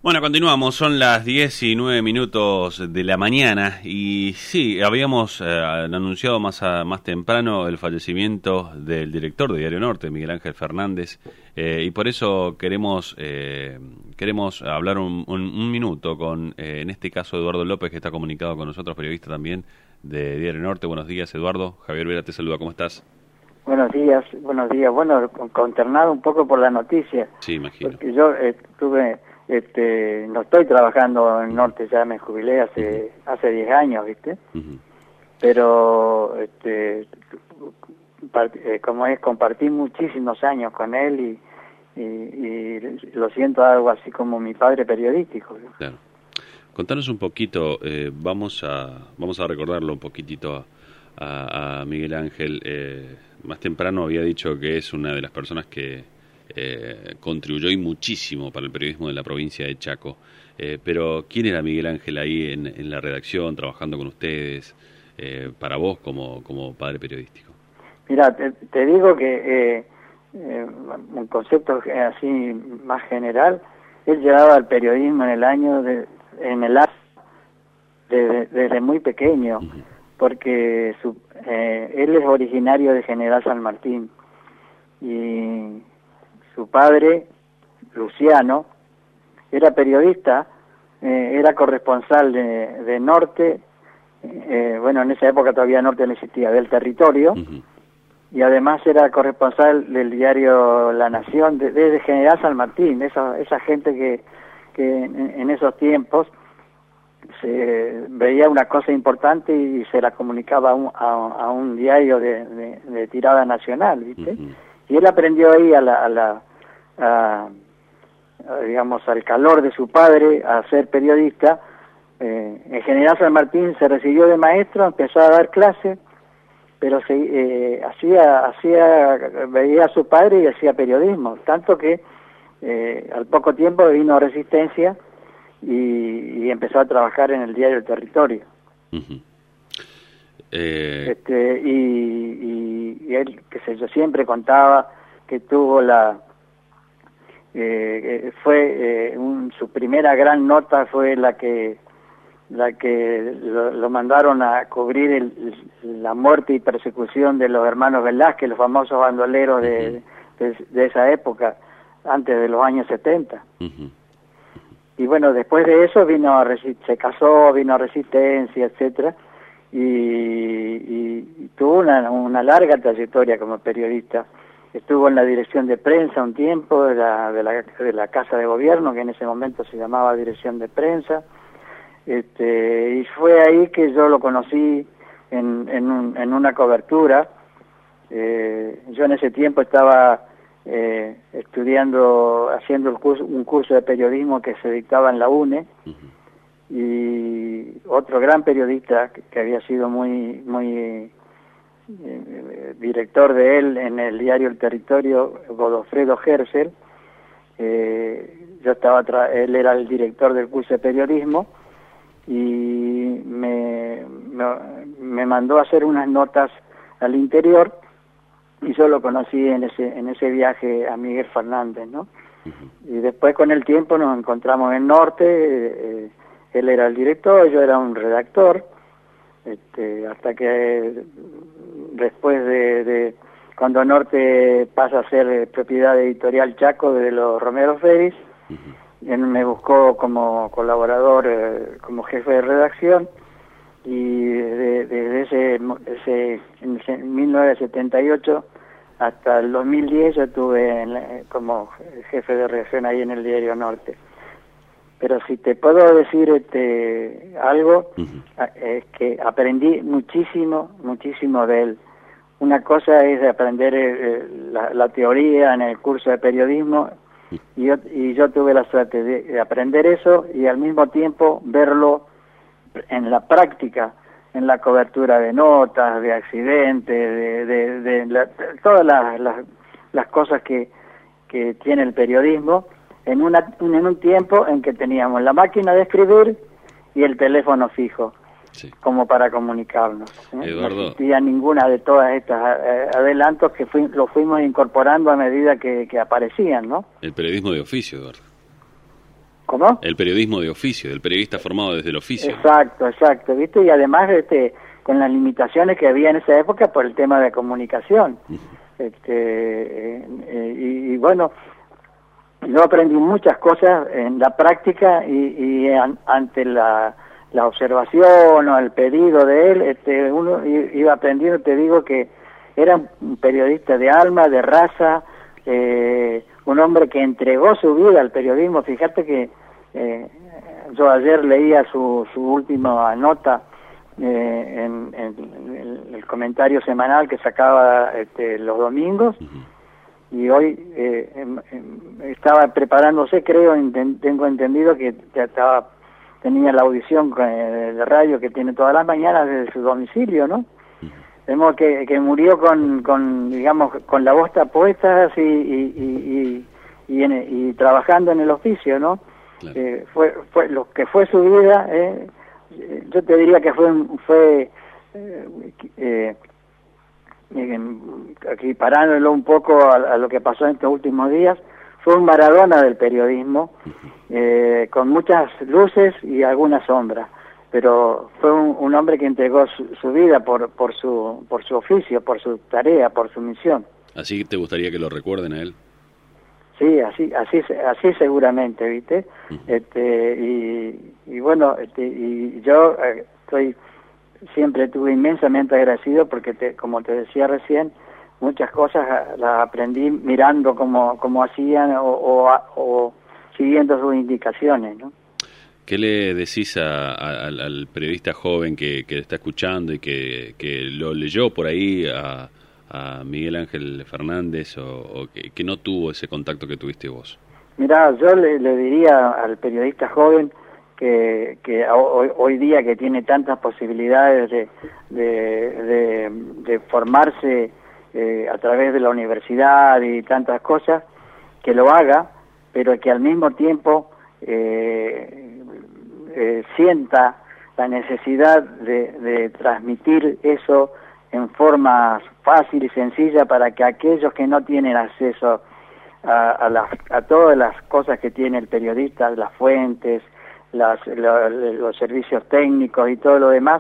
Bueno, continuamos, son las 10:09 de la mañana y sí, habíamos anunciado más temprano el fallecimiento del director de Diario Norte, Miguel Ángel Fernández, y por eso queremos hablar un minuto con, en este caso, Eduardo López, que está comunicado con nosotros, periodista también de Diario Norte. Buenos días, Eduardo. Javier Vera te saluda, ¿cómo estás? Buenos días. Bueno, consternado un poco por la noticia. Sí, imagino. Porque yo no estoy trabajando en Norte, ya me jubilé hace 10 años, ¿viste? Pero, compartí muchísimos años con él y lo siento algo así como mi padre periodístico, ¿no? Claro. Contanos un poquito, vamos a recordarlo un poquitito a Miguel Ángel. Más temprano había dicho que es una de las personas que contribuyó y muchísimo para el periodismo de la provincia de Chaco. Pero ¿quién era Miguel Ángel ahí en la redacción, trabajando con ustedes, para vos como padre periodístico? Mira, te digo que un concepto así más general, él llevaba al periodismo desde muy pequeño, porque él es originario de General San Martín y su padre, Luciano, era periodista, era corresponsal de Norte, en esa época todavía Norte no existía, del Territorio, y además era corresponsal del diario La Nación, desde General San Martín, esa gente que en esos tiempos se veía una cosa importante y se la comunicaba a un diario de tirada nacional, ¿viste? Y él aprendió ahí digamos, al calor de su padre a ser periodista. En General San Martín se recibió de maestro, empezó a dar clases, pero veía a su padre y hacía periodismo, tanto que al poco tiempo vino a Resistencia y empezó a trabajar en el diario El Territorio. Y él, qué sé yo, siempre contaba que tuvo su primera gran nota fue la que lo mandaron a cubrir la muerte y persecución de los hermanos Velázquez, los famosos bandoleros de esa época, antes de los años 70. Y bueno, después de eso se casó, vino a Resistencia, etcétera, y tuvo una larga trayectoria como periodista. Estuvo en la dirección de prensa un tiempo de la Casa de Gobierno, que en ese momento se llamaba Dirección de Prensa, y fue ahí que yo lo conocí en una cobertura. Yo en ese tiempo estaba estudiando, haciendo un curso de periodismo que se dictaba en la UNE, y otro gran periodista que había sido muy director de él en el diario El Territorio, Godofredo Herzl. Él era el director del curso de periodismo y me mandó a hacer unas notas al interior, y yo lo conocí en ese viaje a Miguel Fernández, ¿no? Y después con el tiempo nos encontramos en Norte. Él era el director, yo era un redactor, hasta que después de cuando Norte pasa a ser propiedad de Editorial Chaco de los Romero Félix, él me buscó como colaborador, como jefe de redacción, y desde en 1978 hasta el 2010 yo estuve como jefe de redacción ahí en el Diario Norte. Pero si te puedo decir algo, es que aprendí muchísimo de él. Una cosa es aprender la teoría en el curso de periodismo, y yo tuve la suerte de aprender eso y al mismo tiempo verlo en la práctica, en la cobertura de notas, de accidentes, todas las cosas que tiene el periodismo, en un tiempo en que teníamos la máquina de escribir y el teléfono fijo, como para comunicarnos. Eduardo, no existía ninguna de todas estas adelantos que lo fuimos incorporando a medida que aparecían, ¿no? El periodismo de oficio, Eduardo. ¿Cómo? El periodismo de oficio, del periodista formado desde el oficio. Exacto, ¿viste? Y además con las limitaciones que había en esa época por el tema de comunicación. Y bueno, yo aprendí muchas cosas en la práctica y ante la observación o el pedido de él, uno iba aprendiendo. Te digo que era un periodista de alma, de raza, un hombre que entregó su vida al periodismo. Fíjate que yo ayer leía su última nota en el comentario semanal que sacaba los domingos, y hoy estaba preparándose, creo, tengo entendido que tenía la audición de radio que tiene todas las mañanas desde su domicilio, ¿no? Vemos que murió digamos, con la voz puesta y trabajando en el oficio, ¿no? Claro. Fue lo que fue su vida. Yo te diría que fue aquí parándolo un poco a lo que pasó en estos últimos días, fue un Maradona del periodismo, con muchas luces y algunas sombras, pero fue un hombre que entregó su vida por su oficio, por su tarea, por su misión. ¿Así te gustaría que lo recuerden a él? Sí, así seguramente, ¿viste? Y bueno, y yo siempre estuve inmensamente agradecido porque, como te decía recién, muchas cosas las aprendí mirando cómo hacían o siguiendo sus indicaciones, ¿no? ¿Qué le decís al periodista joven que está escuchando y que lo leyó por ahí a Miguel Ángel Fernández o que no tuvo ese contacto que tuviste vos? Mirá, yo le diría al periodista joven que hoy día, que tiene tantas posibilidades de formarse a través de la universidad y tantas cosas, que lo haga, pero que al mismo tiempo sienta la necesidad de transmitir eso en forma fácil y sencilla para que aquellos que no tienen acceso a todas las cosas que tiene el periodista, las fuentes, los servicios técnicos y todo lo demás,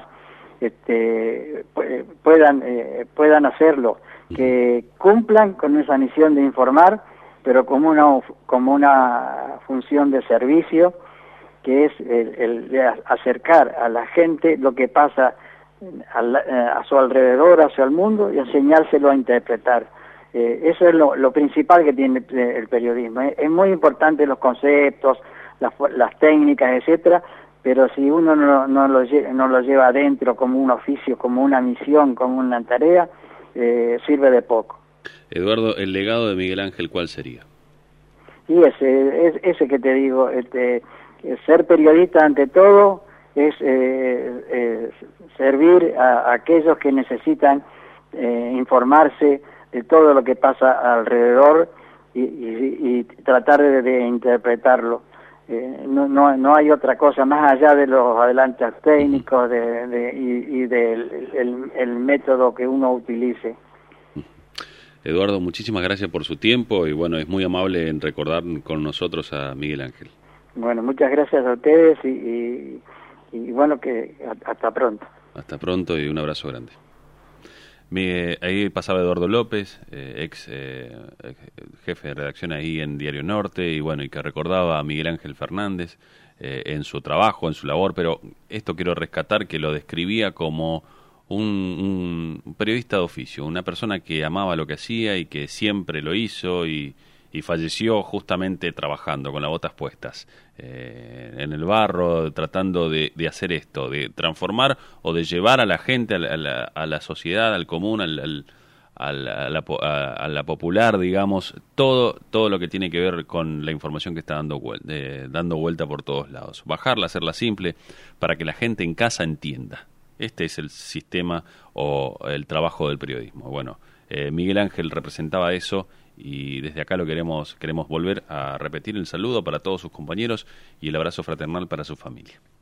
puedan hacerlo, que cumplan con esa misión de informar, pero como una función de servicio, que es el de acercar a la gente lo que pasa a su alrededor, hacia el mundo, y enseñárselo a interpretar. Eso es lo principal que tiene el periodismo. Es muy importante los conceptos, las técnicas, etcétera, pero si uno no lo lleva adentro como un oficio, como una misión, como una tarea, sirve de poco. Eduardo, el legado de Miguel Ángel, ¿cuál sería? Y ese que te digo, ser periodista ante todo es servir a aquellos que necesitan informarse de todo lo que pasa alrededor y tratar de interpretarlo. No hay otra cosa más allá de los adelantos técnicos y del método que uno utilice. Eduardo, muchísimas gracias por su tiempo y bueno, es muy amable en recordar con nosotros a Miguel Ángel. Bueno, muchas gracias a ustedes y bueno, que hasta pronto. Hasta pronto y un abrazo grande. Ahí pasaba Eduardo López, ex jefe de redacción ahí en Diario Norte, y bueno, y que recordaba a Miguel Ángel Fernández en su trabajo, en su labor, pero esto quiero rescatar, que lo describía como un periodista de oficio, una persona que amaba lo que hacía y que siempre lo hizo y falleció justamente trabajando con las botas puestas en el barro, tratando de hacer esto, de transformar o de llevar a la gente, a la sociedad, al común, a la popular, digamos, todo lo que tiene que ver con la información que está dando vuelta por todos lados. Bajarla, hacerla simple, para que la gente en casa entienda. Este es el sistema o el trabajo del periodismo. Bueno, Miguel Ángel representaba eso y desde acá lo queremos volver a repetir, el saludo para todos sus compañeros y el abrazo fraternal para su familia.